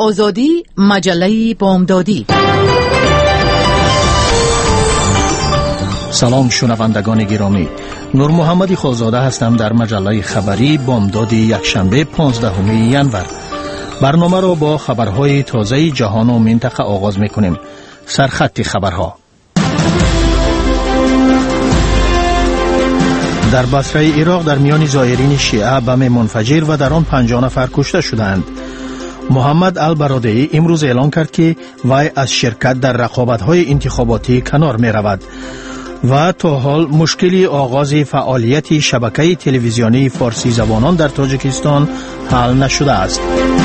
آزادی، مجله بامدادی. سلام شنوندگان گرامی، نور محمدی خالزاده هستم در مجله خبری بامداد یکشنبه 15 ینور. برنامه را با خبرهای تازه جهان و منطقه آغاز می‌کنیم. سرخط خبرها. در بصره عراق در میان زائرین شیعه بم منفجر و در آن 50 نفر کشته شدند. محمد البرادعی امروز اعلان کرد که وی از شرکت در رقابت‌های انتخاباتی کنار می‌رود و تا حال مشکلی آغاز فعالیت شبکه تلویزیونی فارسی زبانان در تاجیکستان حل نشده است.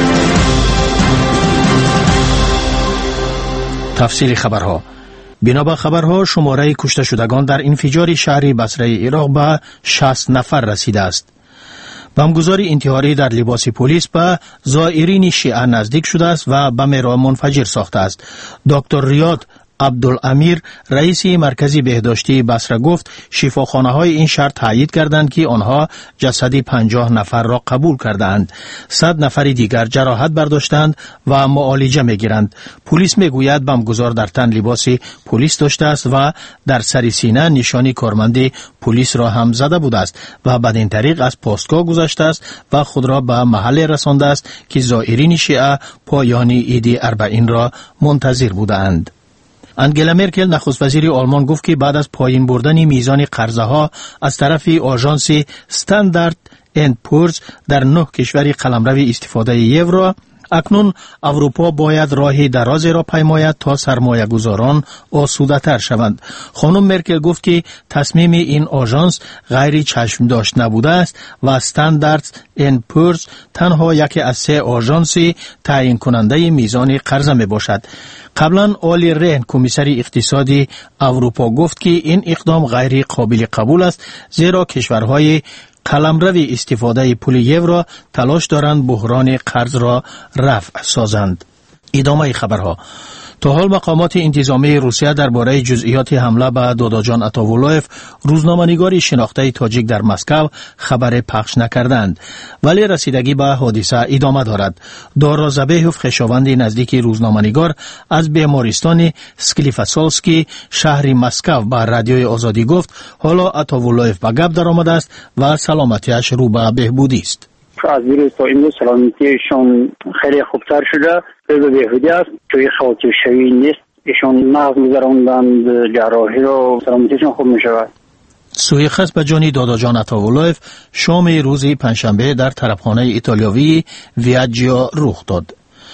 تفصیل خبرها. بنابر خبرها شماره کشته شدگان در انفجار شهر بصره عراق به 60 نفر رسیده است. بمبگذار انتحاری در لباس پلیس به زائرین شیعه نزدیک شده است و بم را منفجر ساخته است. دکتر ریاض عبدالامیر رئیس مرکز بهداشتی بصره گفت شفاخانه‌های این شهر تایید کردند که آنها جسد 50 نفر را قبول کردند. 100 نفر دیگر جراحت برداشتند و معالجه می‌گیرند. پلیس میگوید بمبگذار در تن لباس پلیس داشته است و در سر سینه نشانی کارمند پلیس را هم زده بوده است و بدین طریق از پاستگاه گذشته است و خود را به محل رسانده است که زائرین شیعه پایان عید اربعین را منتظر بودند. انگلا مرکل نخست وزیر آلمان گفت که بعد از پایین بردن میزان قرضه ها از طرف آژانس استاندارد اند پورز در 9 کشور قلمرو استفاده یورو، اکنون اروپا باید راه دراز را پیماید تا سرمایه گذاران آسوده تر شوند. خانم مرکل گفت که تصمیم این آژانس غیر چشم داشت نبوده است و استاندارد اند پورز تنها یکی از 3 آژانس تعیین کننده میزان قرضه می باشد. قبلا اولی رهن کمیسر اقتصادی اروپا گفت که این اقدام غیر قابل قبول است، زیرا کشورهای قلمرو استفاده پول یورو تلاش دارند بحران قرض را رفع سازند. ادامه خبرها. تا حال مقامات انتظامی روسیه درباره جزئیات حمله به داداجان عطاولایف، روزنامه‌نگار شناخته تاجیک در مسکو، خبر پخش نکردند، ولی رسیدگی به حادثه ادامه دارد. دارازبیهوف، خویشاوند نزدیک روزنامه‌نگار، از بیمارستان سکلیفاسولسکی شهر مسکو به رادیوی آزادی گفت حالا عطاولایف به گپ درآمده است و سلامتیش رو به بهبودی است. از دیروز تا امروز سلامتیشان خیلی خوبتر شده، به بهبودی است، توی خاطر شوی نیست. ایشان مغز می‌گذراندند، جراحی را، سلامتیشان خوب می‌شود. سوی خست به جان داداجان عطاولایف شام روز پنجشنبه در طرفخانه ایتالیایی ویاجیا رخ داد.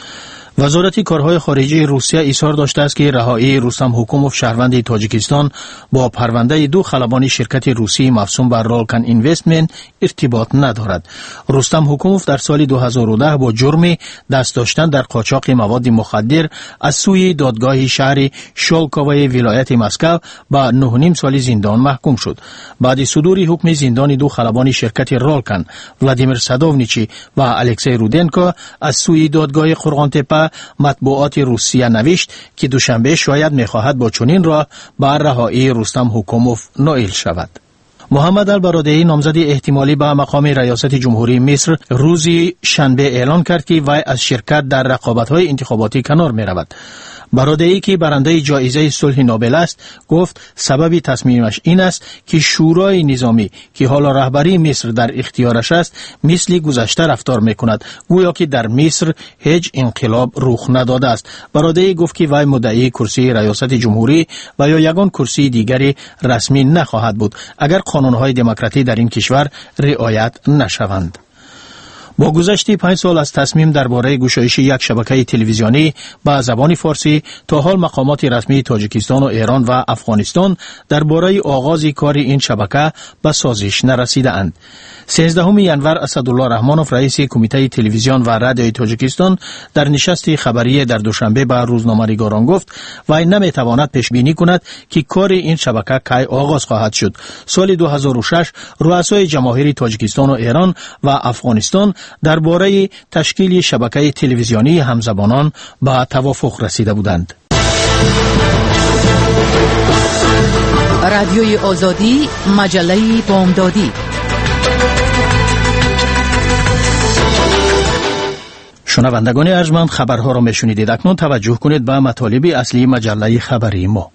وزارت کارهای خارجه روسیه اصرار داشته است که رهایی رستم حکوموف، شهروند تاجیکستان، با پرونده 2 خلبان شرکت روسی مفسوم بر رالکن اینوستمنت ارتباط ندارد. رستم حکوموف در سال 2010 با جرم دست داشتن در قاچاق مواد مخدر از سوی دادگاه شهر شالکووی ولایت مسکو به 9.5 سال زندان محکوم شد. بعد صدور حکم زندان 2 خلبان شرکت رالکن، ولادیمیر سادوونیچی و الکسی رودنکو، از سوی دادگاه قرغانتپه مطبوعات روسیه نوشت که دوشنبه شاید می‌خواهد با چنین راه بر رهایی رستم حکوموف نائل شود. محمد البرادعی، نامزد احتمالی به مقام ریاست جمهوری مصر، روز شنبه اعلان کرد که وی از شرکت در رقابت‌های انتخاباتی کنار می‌رود. برادعی که برنده جایزه صلح نوبل است گفت سبب تصمیمش این است که شورای نظامی که حالا رهبری مصر در اختیارش است مثل گذشته رفتار میکند، گویا که در مصر هیچ انقلاب رخ نداده است. برادعی گفت که وی مدعی کرسی ریاست جمهوری و یا یگان کرسی دیگری رسمی نخواهد بود اگر قانونهای دموکراتی در این کشور رعایت نشوند. با گذشت 5 سال از تصمیم درباره گشایش یک شبکه تلویزیونی به زبان فارسی، تا حال مقامات رسمی تاجیکستان و ایران و افغانستان درباره آغاز کار این شبکه به سازش نرسیدند. 13 ینور اسدالله رحمانوف، رئیس کمیته تلویزیون و رادیوی تاجیکستان، در نشست خبری در دوشنبه به روزنامه‌نگاران گفت وی نمیتواند پیش بینی کند که کار این شبکه کی آغاز خواهد شد. سال 2006 رؤسای جماهیر تاجیکستان و ایران و افغانستان درباره تشکیل شبکه تلویزیونی همزبانان به توافق رسیده بودند. رادیوی آزادی، مجله بامدادی. شنوندگان ارجمند، خبرها را میشنیدید. اکنون توجه کنید به مطالب اصلی مجله خبری ما.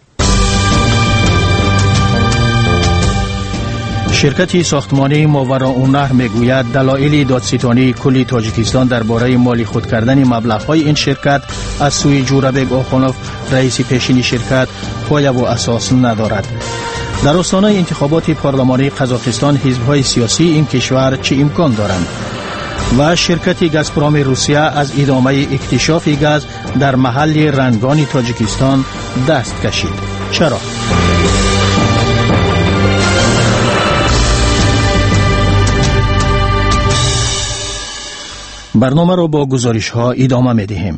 شرکت ساختمانی ماوراءالنهر میگوید دلایل دادستانی کل تاجیکستان درباره مالی خود کردن مبلغ‌های این شرکت از سوی جورابک آخونوف رئیس پیشین شرکت پایه و اساس ندارد. در آستانه انتخابات پارلمانی قزاقستان حزب‌های سیاسی این کشور چه امکان دارند؟ و شرکت گازپروم روسیه از ادامه اکتشاف گاز در محل رنگان تاجیکستان دست کشید. چرا؟ برنامه را با گزارش ها ادامه می دهیم.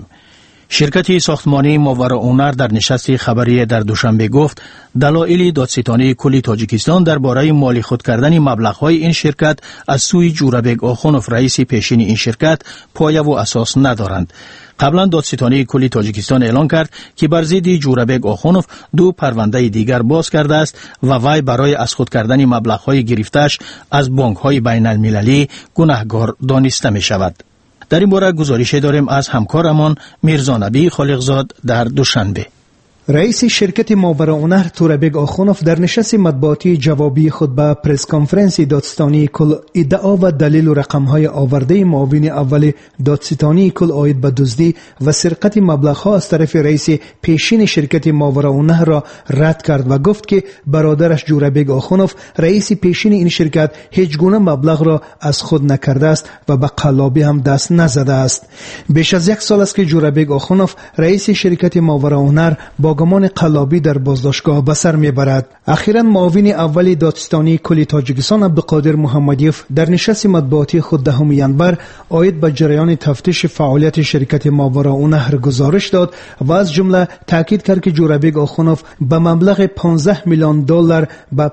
شرکت ساختمانی ماوراءالنهر در نشست خبری در دوشنبه گفت دلایل دادستانی کل تاجیکستان درباره مالی خود کردن مبلغ‌های این شرکت از سوی جورابک آخونوف رئیس پیشین این شرکت پایه و اساس ندارند. قبلا دادستانی کل تاجیکستان اعلان کرد که بر ضد جورابک آخونوف 2 پرونده دیگر باز کرده است و وی برای از خود کردن مبلغ‌های گرفته‌اش از بانک‌های بین‌المللی گناهکار دانسته می شود. در این باره گزارش داریم از همکارمان میرزا نبی خالقزاد در دوشنبه. رئیس شرکت ماوراءالنهر تورابک آخونوف در نشست مطبوعاتی جوابی خود به پرس کنفرانس دادستانی کل ادعا و دلیل و رقم‌های آورده معاون اول دادستانی کل عاید به دزدی و سرقت مبلغ‌ها از طرف رئیس پیشین شرکت ماوراءالنهر را رد کرد و گفت که برادرش جورابک آخونوف رئیس پیشین این شرکت هیچ گونه مبلغ را از خود نکرده است و به قلابی هم دست نزده است. بیش از 1 سال است که جورابک آخونوف رئیس شرکت ماوراءالنهر با گمان قلابی در بازداشتگاه به سر میبرد. اخیراً معاون اول دادستانی کل تاجیکستان عبدالقادر محمدیف در نشست مطبوعاتی خود 10 ینور عاید به جریان تفتیش فعالیت شرکت ماوراءالنهر گزارش داد و از جمله تاکید کرد که جورابک آخونوف به مبلغ 15 میلیون دلار به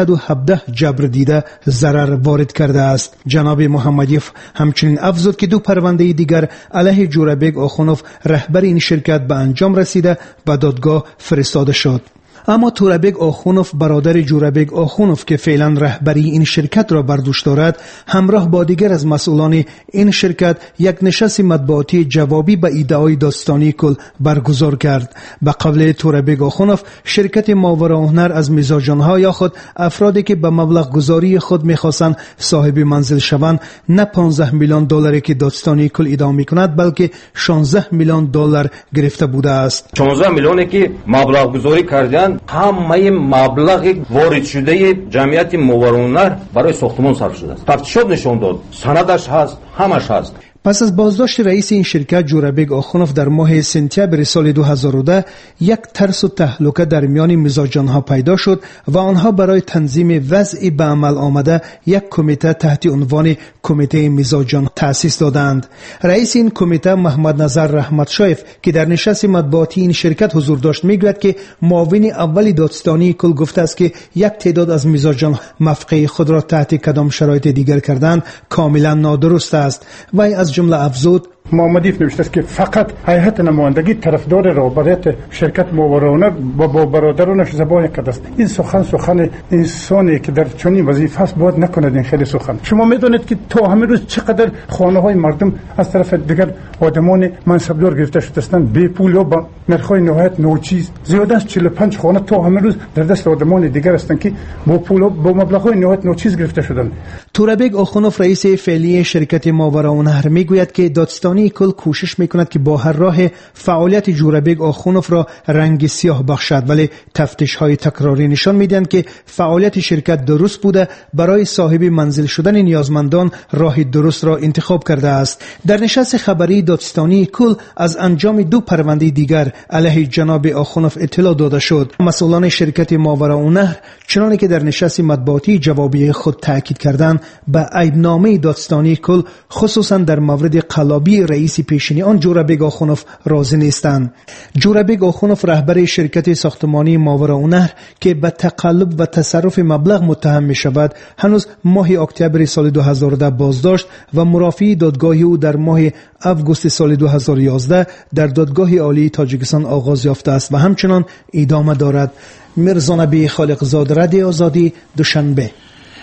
517 جبر دیده ضرر وارد کرده است. جناب محمدیف همچنین افزود که 2 پرونده دیگر علیه جورابک آخونوف رهبر این شرکت به انجام رسیده و دادگاه فرستاده شد. اما تورابک آخونوف برادر جورابک آخونوف که فعلا رهبری این شرکت را بر دوش دارد همراه با دیگر از مسئولان این شرکت یک نشست مطبوعاتی جوابی به ادعای دادستانی کل برگزار کرد. به قول تورابک آخونوف شرکت ماوراءالنهر از میزاجانها یا خود افرادی که به مبلغ گذاری خود میخواستند صاحب منزل شوند نه 15 میلیون دلاری که دادستانی کل ادعا میکند بلکه 16 میلیون دلار گرفته بوده است. 16 میلیونی که مبلغ گذاری کردند همه مبلغ وارد شده جمعیت ماوراءالنهر برای ساختمان صرف شده است. تفتیشات نشون داد، سندش هست، همش هست. پس از بازداشت رئیس این شرکت جورابک آخونوف در ماه سپتامبر سال 2010 یک ترس و تهلکه در میان مزاجانها پیدا شد و آنها برای تنظیم وضع به عمل آمده یک کمیته تحت عنوان کمیته مزاجان تأسیس دادند. رئیس این کمیته محمد نظر رحمتشایف که در نشست مطبوعاتی این شرکت حضور داشت میگوید که معاون اول دادستانی کل گفته است که یک تعداد از مزاجان مفقه خود را تحت کدام شرایط دیگر کردند کاملا نادرست است. و از جمله افزود محمدیف نوشته است که فقط هیئت نمایندگی طرفدار رهبریت شرکت ماوراءالنهر با برادرانش زبان کرده است. این سخن انسانی که در چنین وظیفه است باید نکند. این خیلی سخن. شما میدونید که تا همین روز چقدر خانه های مردم از طرف دیگر آدمان منصبدار گرفته شده هستند بی پول و با نرخ‌های نهایت ناچیز. زیاده از 45 خانه تا همین روز در دست آدمان دیگر هستند که با پول و با مبلغ‌های نهایت ناچیز گرفته شدند. تورابک آخونوف رئیس فعلی شرکت ماوراءالنهر میگوید که دادستانی کل کوشش میکند که با هر راه فعالیت جورابک آخونوف را رنگ سیاه بخشد، ولی تفتیش های تکراری نشان میدهند که فعالیت شرکت درست بوده، برای صاحب منزل شدن نیازمندان راه درست را انتخاب کرده است. در نشست خبری دادستانی کل از انجام 2 پرونده دیگر علیه جناب آخونوف اطلاع داده شد. مسئولان شرکت ماوراءالنهر چنانکه که در نشست مطبوعاتی جوابی خود تاکید کردند به عیبنامه دادستانی کل خصوصا در مورد قلابی رئیس پیشینی آن جورابک آخونوف راضی نیستند. جورابک آخونوف رهبر شرکت ساختمانی ماوراءالنهر که به تقلب و تصرف مبلغ متهم می شود هنوز ماه اکتبر سال 2010 بازداشت و مرافعی دادگاهی او در ماه آگوست سال 2011 در دادگاه عالی تاجیکستان آغاز یافته است و همچنان ادامه دارد. میرزا نبی خالقزاد، رادیو آزادی، دوشنبه.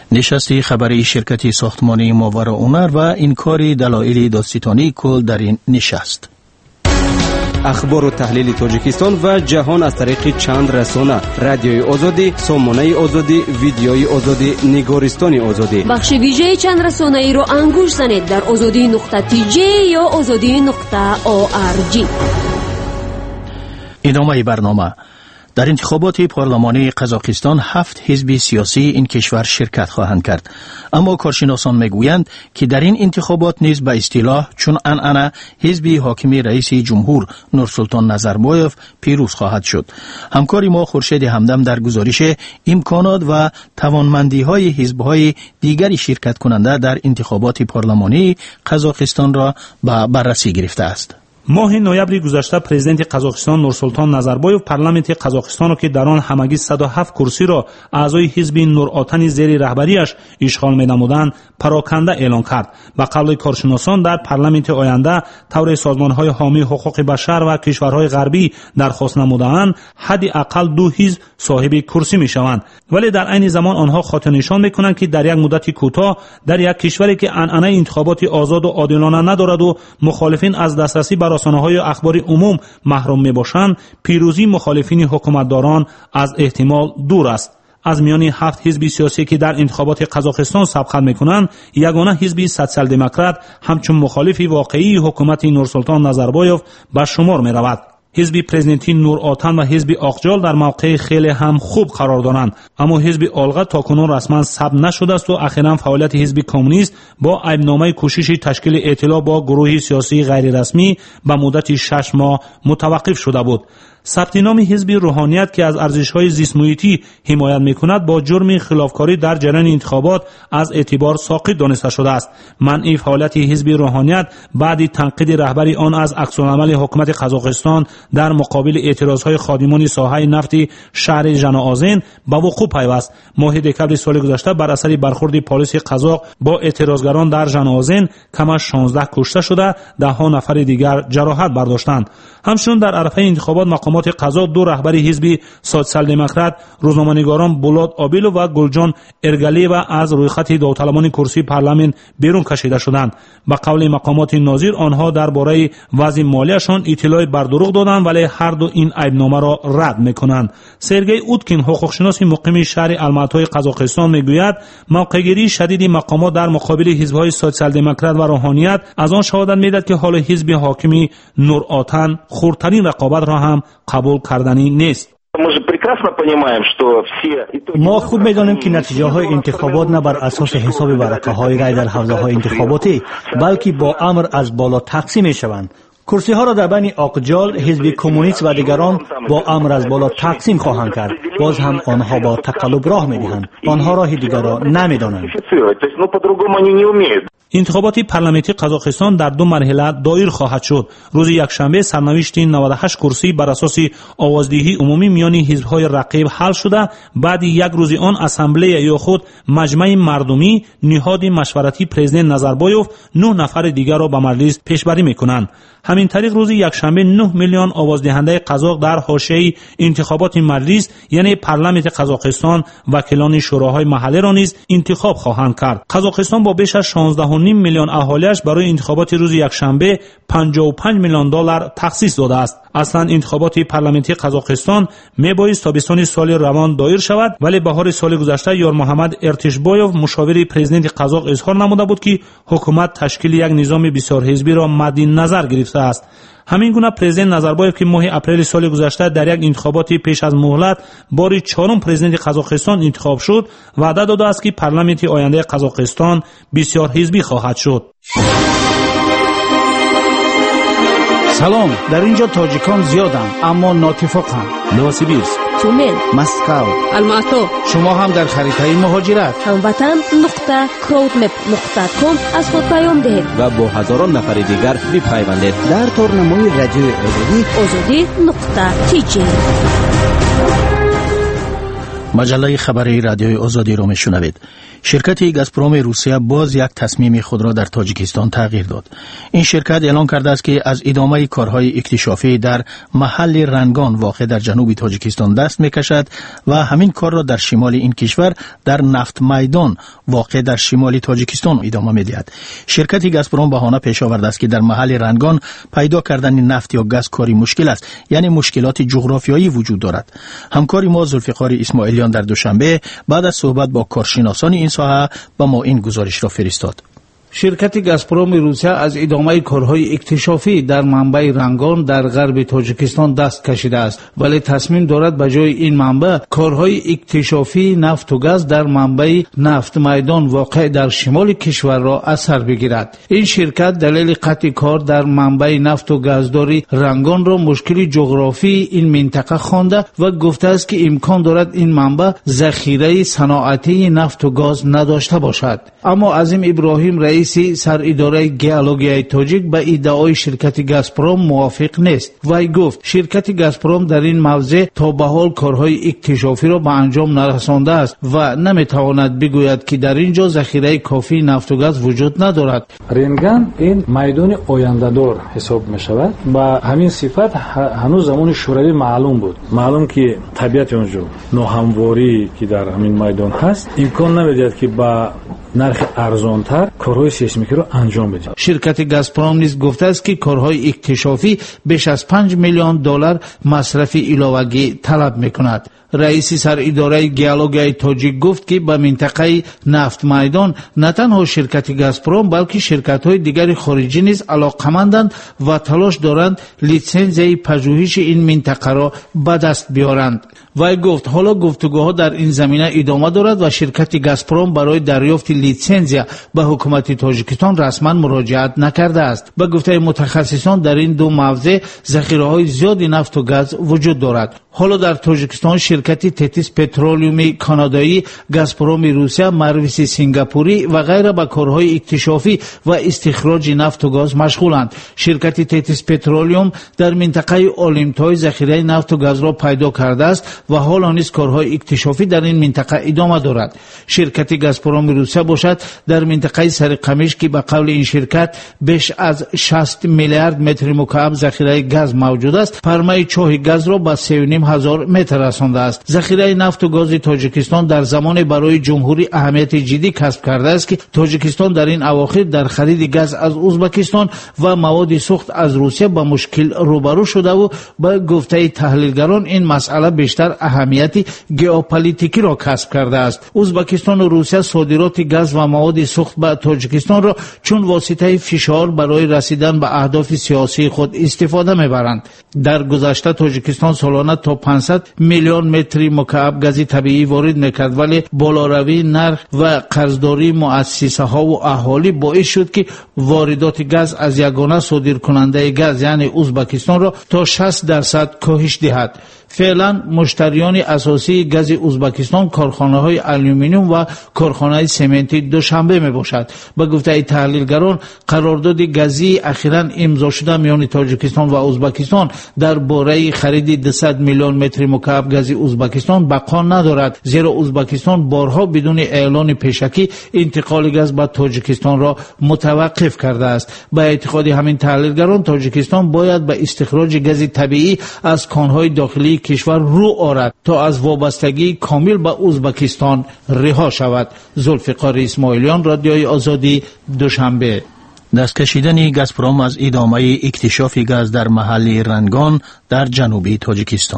نشست خبری شرکت ساختمانی ماوراءالنهر و انکار دلایل دادستانی کل در این نشست. اخبار و تحلیل تاجیکستان و جهان از طریق چند رسانه: رادیوی آزادی، سامانه آزادی، ویدیوی آزادی، نگارستان آزادی. بخش ویژه چند رسانه ای را انگوش زنید در azadi.tj یا azadi.org. ادامه برنامه. در انتخابات پارلمانی قزاقستان 7 حزب سیاسی این کشور شرکت خواهند کرد، اما کارشناسان میگویند که در این انتخابات نیز به اصطلاح چون عنعنه حزب حاکم رئیس جمهور نورسلطان نظربایف پیروز خواهد شد. همکار ما خورشید همدم در گزارش امکانات و توانمندی های حزب های دیگری شرکت کننده در انتخابات پارلمانی قزاقستان را به بررسی گرفته است. ماه نوامبر گذشته پرزیدنت قزاقستان نورسلطان نظربایف پارلمانت قزاقستان را که در آن همگی 107 کرسی را اعضای حزب نورآتن زیر رهبریش اشغال می‌نمودند پراکنده اعلان کرد. به قول کارشناسان در پارلمانت آینده طور سازمان‌های حامی حقوق بشر و کشورهای غربی درخواست نموده‌اند حداقل 2 حزب صاحب کرسی می‌شوند، ولی در عین زمان آنها خاطر نشان می‌کنند که در یک مدت کوتاه در یک کشوری که عنعنه انتخابات آزاد و عادلانه ندارد و مخالفین از دسترسی به رسانه‌های اخباری عموم محروم می‌باشند، پیروزی مخالفین حکومتداران از احتمال دور است. از میان 7 حزب سیاسی که در انتخابات قزاقستان سبقت می‌کنند، یگانه حزب سوسیال دموکرات همچون مخالف واقعی حکومت نورسلطان نظربایف به شمار می‌رود. حزب پرزیدنتی نورآتن و حزب آقجال در موقع خیلی هم خوب قرار دارند، اما حزب آلغا تاکنون رسما ثبت نشده است و اخیراً فعالیت حزب کمونیست با عیبنامه کوشش تشکیل ائتلاف با گروهی سیاسی غیر رسمی به مدت 6 ماه متوقف شده بود. ثبت نام حزب روحانیت که از ارزش‌های زیست محیطی حمایت می‌کند با جرم خلافکاری در جریان انتخابات از اعتبار ساقط دانسته شده است. منع فعالیت حزب روحانیت بعد تنقید رهبری آن از عکس‌العمل حکومت قزاقستان در مقابل اعتراض‌های خادمان ساحه نفت شهر ژنائازن به وقوع پیوست. ماه دکمبر سال گذشته بر اثر برخورد پلیس قزاق با اعتراضگران در ژنائازن کم از 16 کشته شده، 10 نفر دیگر جراحت برداشتند. همچنین در عرصه انتخابات مقامات قزاق 2 رهبر حزب سوسیال دموکرات روزنامه‌نگاران بولاد آبیلو و گلجان ارگالیوا از روی خط داوطلبان کرسی پارلمان بیرون کشیده شدند. به قول مقامات ناظر آنها درباره وضع مالیشان اطلاع بر دروغ دادند، ولی هر دو این عیبنامه را رد می‌کنند. سرگئی اوتکین حقوقشناس مقیم شهر الماتای قزاقستان میگوید موقع‌گیری شدید مقامات در مقابل حزب‌های سوسیال دموکرات و روحانیت از آن شهادت می‌دهد که حال حزب حاکم نورآتن خردترین رقابت را هم قبول کردنی نیست. ما خوب می‌دانیم که نتیجه های انتخابات نه بر اساس حساب ورقه های رای در حوزه های انتخاباتی بلکه با امر از بالا تقسیم می‌شوند. کرسی ها را در بین آقجال، حزب کمونیست و دیگران با امر از بالا تقسیم خواهند کرد. باز هم آنها با تقلب راه می‌دهند. آنها راه دیگر را نمی‌دانند. انتخابات پارلمانی قزاقستان در 2 مرحله دایر خواهد شد. روز یکشنبه سرنوشت 98 کرسی بر اساس آوازدهی عمومی میان حزب‌های رقیب حل شده، بعد یک روز آن اسامبله یا خود مجمع مردمی نهاد مشورتی پرزیدنت نظربایف 9 نفر دیگر را به مجلس پیشبری می‌کنند. همین طریق روز یکشنبه 9 میلیون آوازدهنده قزاق در حاشیه انتخابات مجلس یعنی پارلمانت قزاقستان وکیلان شوراهای محلی را نیز انتخاب خواهند کرد. قزاقستان با بیش از 16.5 میلیون اهالیش برای انتخابات روز یکشنبه 55 میلیون دلار تخصیص داده است. اصلا انتخابات پارلمانی قزاقستان میبایست تابستان سال روان دایر شود، ولی بهار سال گذشته یار محمد ارتشبایف مشاور پرزیدنت قزاق اظهار نموده بود که حکومت تشکیل یک نظام بسیار حزبی را مد نظر گرفته است. همین گونه پرزیدنت نظربایف که ماه اپریل سال گذشته در یک انتخابات پیش از مهلت بار 4م پرزیدنت قزاقستان انتخاب شد، وعده داده است که پارلمانت آینده قزاقستان بسیار حزبی خواهد شد. سلام، در اینجا تاجیکان زیادند اما ناتفاقند. نوسیبیرسک، تومن، مسکو، الماتو. شما هم در خریطه مهاجرت هموطن.crowdmap.com از خود پیام دهید و با هزاران نفر دیگر بپیوندید در تورنمای رادیو آزادی. azadi.tj. مجله خبری رادیوی آزادی را میشنوید. شرکت گازپروم روسیه باز یک تصمیم خود را در تاجیکستان تغییر داد. این شرکت اعلان کرده است که از ادامه کارهای اکتشافی در محل رنگان واقع در جنوب تاجیکستان دست میکشد و همین کار را در شمال این کشور در نفت میدان واقع در شمال تاجیکستان ادامه میدهد. شرکت گازپروم بهانه پیش آورده است که در محل رنگان پیدا کردن نفت یا گاز کاری مشکل است، یعنی مشکلات جغرافیایی وجود دارد. همکار ما ذوالفقار اسماعیلیان در دوشنبه بعد از صحبت با کارشناسان این ساحه با ما این گزارش را فرستاد. شرکت گازپروم روسیه از ادامه کارهای اکتشافی در منبع رنگان در غرب تاجیکستان دست کشیده است، ولی تصمیم دارد به جای این منبع کارهای اکتشافی نفت و گاز در منبع نفت میدان واقع در شمال کشور را از سر بگیرد. این شرکت دلیل قطع کار در منبع نفت و گازداری رنگان را مشکل جغرافی این منطقه خوانده و گفته است که امکان دارد این منبع ذخیره صنعتی نفت و گاز نداشته باشد. اما عظیم ابراهیم رئیس سر اداره گئولوژی تاجیک به ادعای شرکت گازپروم موافق نیست. وی گفت شرکت گازپروم در این موضع تا به حال کارهای اکتشافی را به انجام نرسانده است و نمیتواند بگوید که در اینجا ذخیره کافی نفت و گاز وجود ندارد. رنگان این میدان آینده‌دار حساب می شود. با همین صفت هنوز زمان شوروی معلوم که طبیعت اونجا ناهمواری که در همین میدان هست امکان نمیدهد که با نرخ ارزانتر کارهای سیسمیکی را انجام بده. شرکت گازپروم نیز گفته است که کارهای اکتشافی بیش از 5 میلیون دلار مصرف علاوه‌ای طلب میکند. رئیس سر اداره گئولوژی تاجیک گفت که به منطقه نفت میدان نه تنها شرکت گازپروم بلکه شرکت‌های دیگر خارجی نیز علاقه‌مندند و تلاش دارند لیسانس پژوهش این منطقه را به دست بیارند. وی گفت حالا گفتگوها در این زمینه ادامه دارد و شرکت گازپروم برای دریافت لیسانس به حکومت تاجیکستان رسما مراجعت نکرده است. به گفته متخصصان در این دو موضع ذخیره‌های زیادی نفت و گاز وجود دارد. حالا در تاجیکستان شرکت تتیس پترولیوم کانادایی، گازپروم روسیه، مرویس سینگاپوری و غیره به کارهای اکتشافی و استخراج نفت و گاز مشغولند. شرکت تتیس پترولیوم در منطقه آلیمتای ذخیره نفت و گاز را پیدا کرده است و حالا نیز کارهای اکتشافی در این منطقه ادامه دارد. شرکت گازپروم روسیه باشد در منطقه سرقمش که به قول این شرکت بیش از 60 میلیارد متر مکعب ذخیره گاز موجود است، پرمای چاه گاز را به 3,500 متر رسانده است. ذخیره نفت و گاز تاجیکستان در زمان برای جمهوری اهمیت جدی کسب کرده است که تاجیکستان در این اواخر در خرید گاز از ازبکستان و مواد سوخت از روسیه با مشکل روبرو شده و با گفته تحلیلگران این مسئله بیشتر اهمیت ژئوپلیتیکی را کسب کرده است. ازبکستان و روسیه صادرات گاز و مواد سوخت به تاجیکستان را چون واسطه فشار برای رسیدن به اهداف سیاسی خود استفاده می‌برند. در گذشته تاجیکستان سالانه تا 500 میلیون متر مکعب گاز طبیعی وارد می‌کرد، ولی بالاروی نرخ و قرضداری مؤسسه‌ها و اهالی باعث شد که واردات گاز از یگانه صادرکننده گاز یعنی ازبکستان را تا 60% کاهش دهد. فعلا مشتریان اساسی گاز ازبکستان کارخانه‌های آلومینیوم و کارخانه سمنت دوشنبه میباشد. به گفته تحلیلگران قرارداد گازی اخیراً امضا شده میان تاجیکستان و ازبکستان درباره خرید 200 میلیون متر مکعب گاز ازبکستان بقا ندارد، زیرا ازبکستان بارها بدون اعلان پیشکی انتقال گاز به تاجیکستان را متوقف کرده است. به اعتقاد همین تحلیلگران تاجیکستان باید به استخراج گاز طبیعی از کانهای داخلی کشور رو آرد تا از وابستگی کامل به ازبکستان رها شود. ذوالفقار اسماعیلیان، رادیوی آزادی، دوشنبه. دست کشیدن گازپروم از ادامه اکتشاف گاز در محل رنگان در جنوبی تاجیکستان.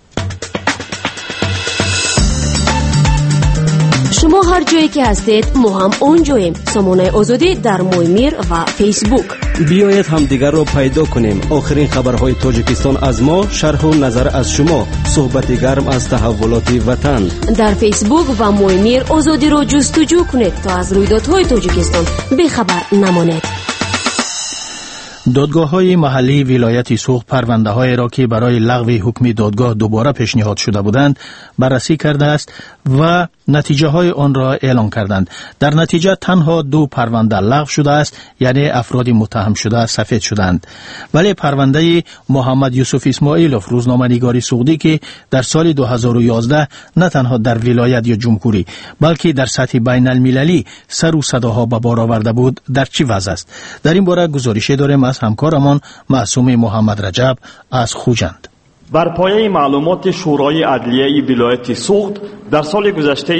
شما هر جایی که هستید ما هم اونجاییم. سامانه آزادی در مویمیر و فیسبوک. بیایید هم دیگر را پیدا کنیم. آخرین خبرهای تاجیکستان از ما، شرح و نظر از شما، صحبت گرم از تحولات وطن. در فیسبوک و مویمیر آزادی را جستجو کنید تا از رویدادهای تاجیکستان بخبر نمانید. دادگاه‌های محلی ولایت سوخت پرونده‌های را که برای لغو حکم دادگاه دوباره پیشنهاد شده بودند بررسی کرده است و نتیجه‌های آن را اعلام کردند. در نتیجه تنها 2 پرونده لغو شده است، یعنی افراد متهم شده سفید شدند. ولی پرونده محمد یوسف اسماعیلوف روزنامه‌نگار سوختی که در سال 2011 نه تنها در ولایت یا جمهوری بلکه در سطح بین المللی سر و صداها به بار آورده بود، در چه وضع است؟ در این باره گزارشی داریم از همکارمان معصوم محمد رجب از خوجند. بر پایه معلومات شورای عدلیه ولایت سوخت در سال گذشته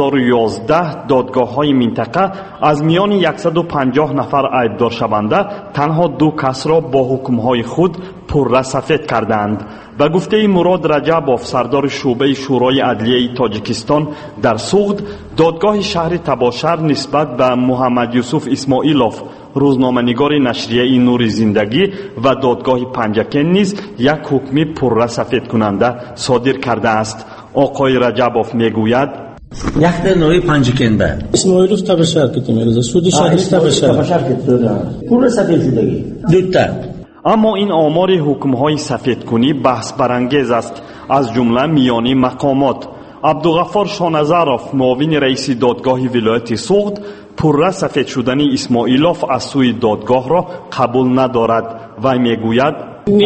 2011 دادگاه‌های منطقه از میان 150 نفر عیبدار شونده تنها 2 کس را با حکم‌های خود پرره سفید کردند. به گفته مراد رجبوف سردار شعبه شورای عدلیه تاجیکستان در سوخت، دادگاه شهر تباشر نسبت به محمد یوسف اسماعیلوف روزنامه‌نگار نشریه نور زندگی و دادگاه پنجکن نیز یک حکم پرره سفید کننده صادر کرده است. آقای رجبوف میگوید یک نوعی پنجکنده اسماعیلوف تباشر که میگه سود شهری تباشر پرره سفید شدگی دوتا. اما این آمار حکم‌های سفیدکنی بحث برانگیز است. از جمله میانی مقامات عبدالغفار شانزاروف معاون رئیس دادگاه ولایت سوخت پرره سفید شدن اسماعیلوف از سوی دادگاه را قبول ندارد و میگوید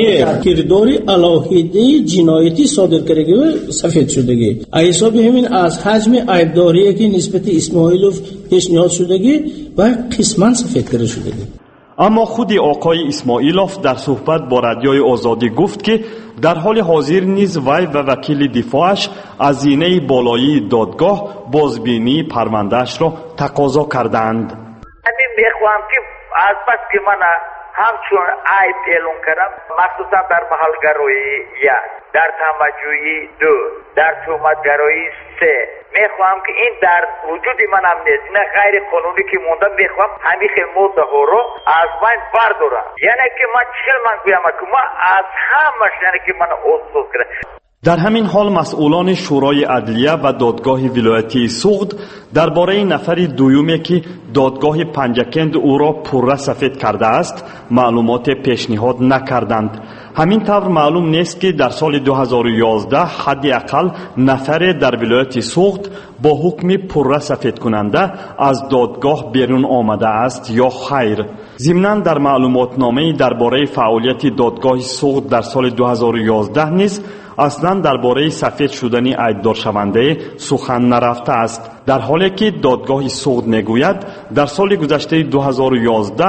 کرداری علاهیده جنایتی صادر کردگی سفید شدگی حساب همین از حجم عیبداری که نسبت اسماعیلوف پیشنهاد شدگی و قسماً سفید کرده شدگی. اما خود آقای اسماعیلوف در صحبت با رادیوی آزادی گفت که در حال حاضر نیز وی و وکیل دفاعش از زینه بالایی دادگاه بازبینی پروندهش را تقاضا کردند. همین میخواهم که از بس که من همچون عیب اعلام کردم، مخصوصا در محلگرایی 1، در تمجویی 2، در تهمتگرایی 3، میخواهم که این در وجود من هم نیست، نه غیر قانونی که موندم، میخواهم همین مدت ها رو از من بردارم. یعنی که من چیل من گویم که من از همش یعنی که من افسوس کردم. در همین حال مسئولان شورای عدلیه و دادگاه ولایتی سوخت درباره نفر دومی که دادگاه پنجکند او را پرره سفید کرده است معلومات پیشنهاد نکردند. همین طور معلوم نیست که در سال 2011 حداقل نفر در ولایت سوخت با حکم پرره سفید کننده از دادگاه بیرون آمده است یا خیر. ضمناً در معلومات نامه درباره فعالیت دادگاه سوخت در سال 2011 نیز اصلا درباره سفید شدن عیبدار شونده سخن نرفته است، در حالی که دادگاه سوخت میگوید در سال گذشته 2011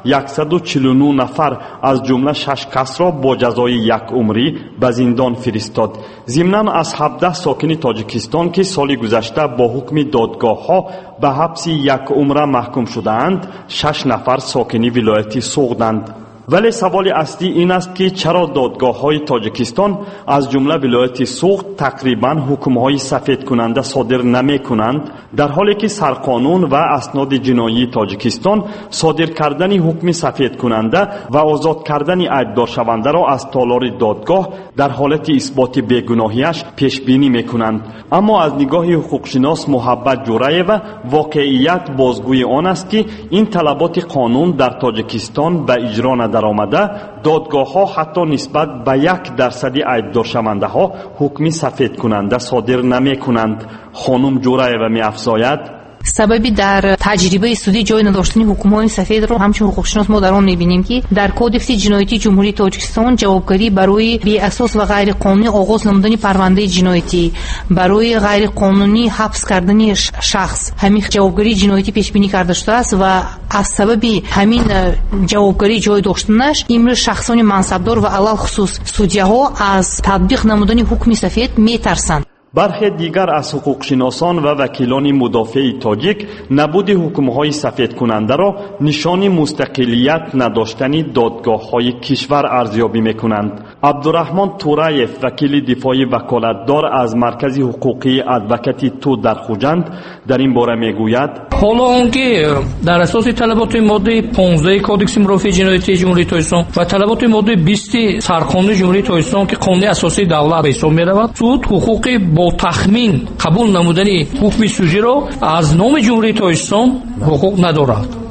149 نفر از جمله 6 کس را با جزای 1 عمری به زندان فرستاد. ضمناً از 17 ساکن تاجیکستان که سال گذشته با حکم دادگاه ها به حبس 1 عمر محکوم شدند 6 نفر ساکن ولایت سوختند. ولی سوال اصلی این است که چرا دادگاه‌های تاجیکستان از جمله ولایت سوخت تقریباً حکم‌های سفید کننده صادر نمی‌کنند، در حالی که سرقانون و اسناد جنایی تاجیکستان صادر کردن حکم سفید کننده و آزاد کردن عیبدار شونده را از تالار دادگاه در حالت اثبات بیگناهیش پیش بینی می‌کنند. اما از نگاه حقوقشناس محبت جورایو واقعیت بازگوی آن است که این طلبات قانون در تاجیکستان به اجرا در آمده، دادگاه ها حتی نسبت به 1% عیبدار شونده ها حکم سفید کننده صادر نمی کنند. خانم جورایو می افزاید سببی در تجربه سودی جای نداشتن حکم‌های سفید رو همچون حقوقشناس ما در آن می‌بینیم که در کودکس جنایتی جمهوری تاجیکستان جوابگری برای بی اساس و غیر قانونی آغاز نمودن پرونده جنایتی، برای غیر قانونی حبس کردن شخص همین جوابگری جنایتی پیش بینی کرده شده است و از سبب همین جوابگری جای داشتنش امروز شخصان منصبدار و علل خصوص سودیاها از تطبیق نمودن حکم سفید می‌ترسند. برخی دیگر از حقوقشناسان و وکیلان مدافع تاجیک نبود حکم‌های سفید کننده را نشان مستقلیت نداشتن دادگاه‌های کشور ارزیابی می‌کنند. عبدالرحمن تورایف وکیل دفاعی وکالتدار از مرکز حقوقی ادوکاتی تو در خوجند در این باره میگوید حالا آنکه در اساس طلبات ماده 15 کودکس مرافع جنایتی جمهوری تاجیکستان و طلبات ماده 20 سرقانون جمهوری تاجیکستان که قانون اساسی دولت به حساب می‌رود، سود حقوق با تخمین قبول نمودن حکم سوژه را از نام جمهوری تاجیکستان حقوق ندارد.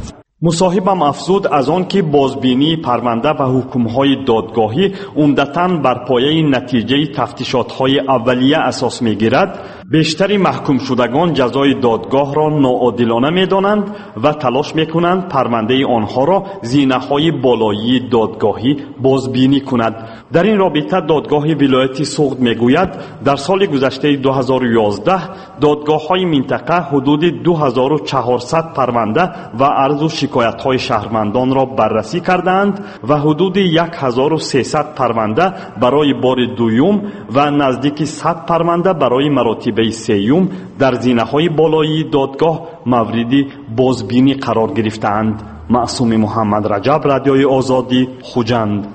مصاحبم افزود از آن که بازبینی پرونده و حکم‌های دادگاهی عمدتاً بر پایه نتیجه تفتیشات‌های اولیه اساس می‌گیرد، بیشتری محکوم شدگان جزای دادگاه را ناعادلانه می‌دانند و تلاش می‌کنند پرونده آنها را زینه‌های بالایی دادگاهی بازبینی کند. در این رابطه دادگاه ولایت سوغد می‌گوید در سال گذشته 2011 دادگاه‌های منطقه حدود 2400 پرونده و عرض و شکایت‌های شهروندان را بررسی کردند و حدود 1300 پرونده برای بار دوم و نزدیک 100 پرونده برای مراتبه سیوم در زینه‌های بالایی دادگاه مورد بازبینی قرار گرفتند. معصوم محمد رجب، رادیوی آزادی، خوجند.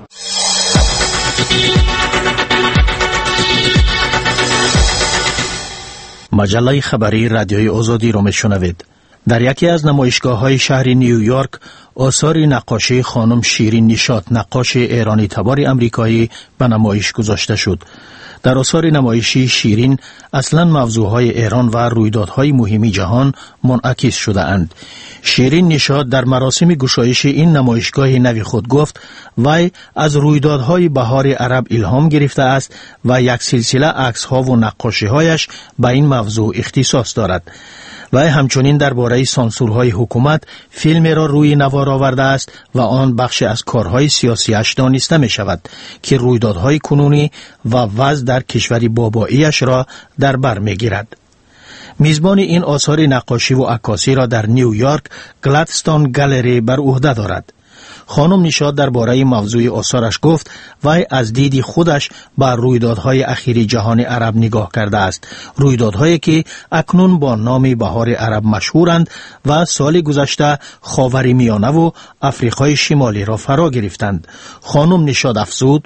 مجله خبری رادیوی آزادی را میشنوید. در یکی از نمایشگاه‌های شهر نیویورک آثار نقاشی خانم شیرین نشاط، نقاش ایرانی تبار امریکایی، به نمایش گذاشته شد. در آثار نمایشی شیرین اصلاً موضوعهای ایران و رویدادهای مهمی جهان منعکس شده اند. شیرین نشاط در مراسم گشایش این نمایشگاه نوی خود گفت وی از رویدادهای بهار عرب الهام گرفته است و یک سلسله عکس‌ها و نقاشی‌هایش به این موضوع اختصاص دارد. و همچنین درباره سانسورهای حکومت فیلم را روی نوار آورده است و آن بخش از کارهای سیاسیش دانسته می شود که رویدادهای کنونی و وضع در کشور باباییش را در بر می گیرد. میزبان این آثار نقاشی و عکاسی را در نیویورک گلادستون گالری بر عهده دارد. خانم نشاط درباره موضوع آثارش گفت وی از دید خودش بر رویدادهای اخیر جهان عرب نگاه کرده است، رویدادهایی که اکنون با نام بهار عرب مشهورند و سال گذشته خاورمیانه و آفریقای شمالی را فرا گرفتند. خانم نشاط افزود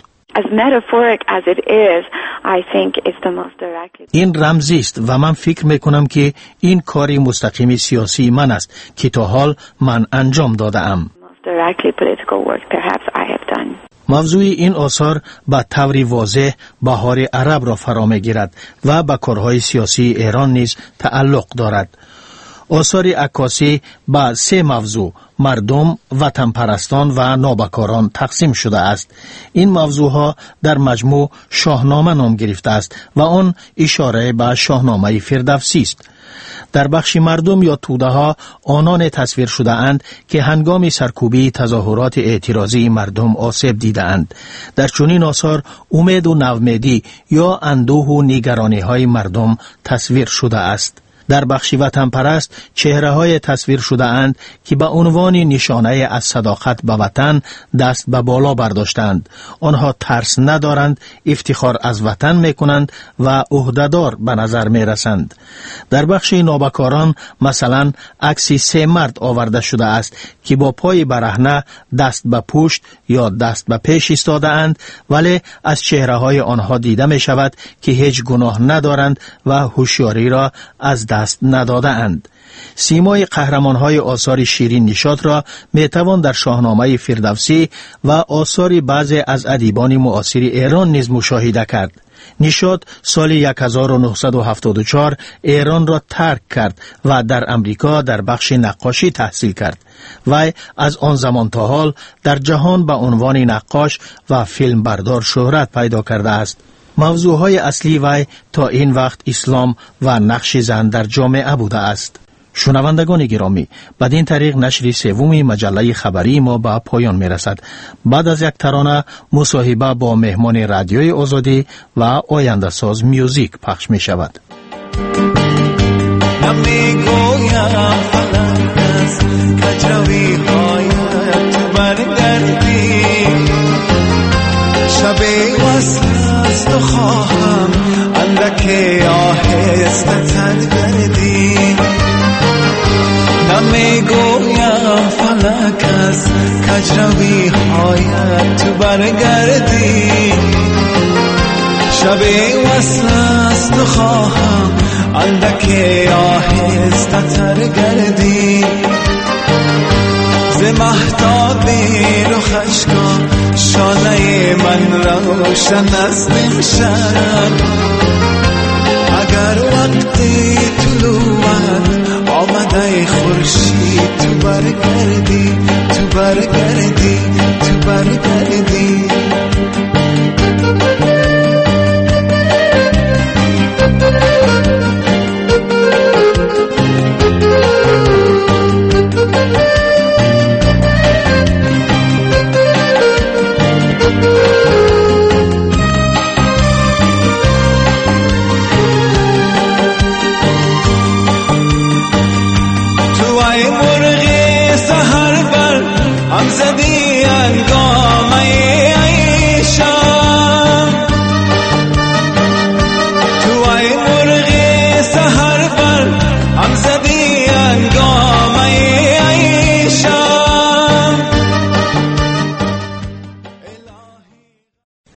این رمزی است و من فکر میکنم که این کاری مستقیم سیاسی من است که تا حال من انجام داده ام. موضوع این آثار به طور واضح بهار عرب را فرا می‌گیرد و به کارهای سیاسی ایران نیز تعلق دارد. آثار عکاسی به 3 موضوع مردم، وطن پرستان و نابکاران تقسیم شده است. این موضوعها در مجموع شاهنامه نام گرفته است و آن اشاره به شاهنامه فردوسی است. در بخش مردم یا توده ها آنان تصویر شده اند که هنگام سرکوبی تظاهرات اعتراضی مردم آسیب دیده اند. در چنین آثار امید و نومیدی یا اندوه و نگرانی های مردم تصویر شده است. در بخش وطن پرست چهره های تصویر شده اند که به عنوان نشانه از صداقت به وطن دست به بالا برداشتند. آنها ترس ندارند، افتخار از وطن میکنند و عهدهدار به نظر میرسند. در بخش نابکاران مثلا عکس 3 مرد آورده شده است که با پای برهنه دست به پشت یا دست به پیش ایستاده اند، ولی از چهره های آنها دیده می شود که هیچ گناه ندارند و هوشیاری را از دست نداده اند. سیمای قهرمان‌های آثار شیرین نشاط را میتوان در شاهنامه فردوسی و آثار بعضی از ادیبان معاصر ایران نیز مشاهده کرد. نشاط سال 1974 ایران را ترک کرد و در امریکا در بخش نقاشی تحصیل کرد. وی از آن زمان تا حال در جهان به عنوان نقاش و فیلم بردار شهرت پیدا کرده است. موضوعهای اصلی وی تا این وقت اسلام و نقش زن در جامعه بوده است. شنوندگان گرامی، بدین طریق نشر 3 مجله خبری ما به پایان می رسد. بعد از یک ترانه مصاحبه با مهمان رادیوی آزادی و آینده ساز میوزیک پخش می شود. نمیگویم فلک است کجروی هایت تو برگردی، شب وصل است و خواهم اندک آهسته تر گردی. نمیگویم فلک است کجروی هایت تو برگردی، شب وصل است و خواهم اندک آهسته تر گردی. ز مهتابی رخش کن شانه من روشن از نمشد، اگر وقتی طلوعت آمده خورشید تو برگردی تو برگردی تو برگردی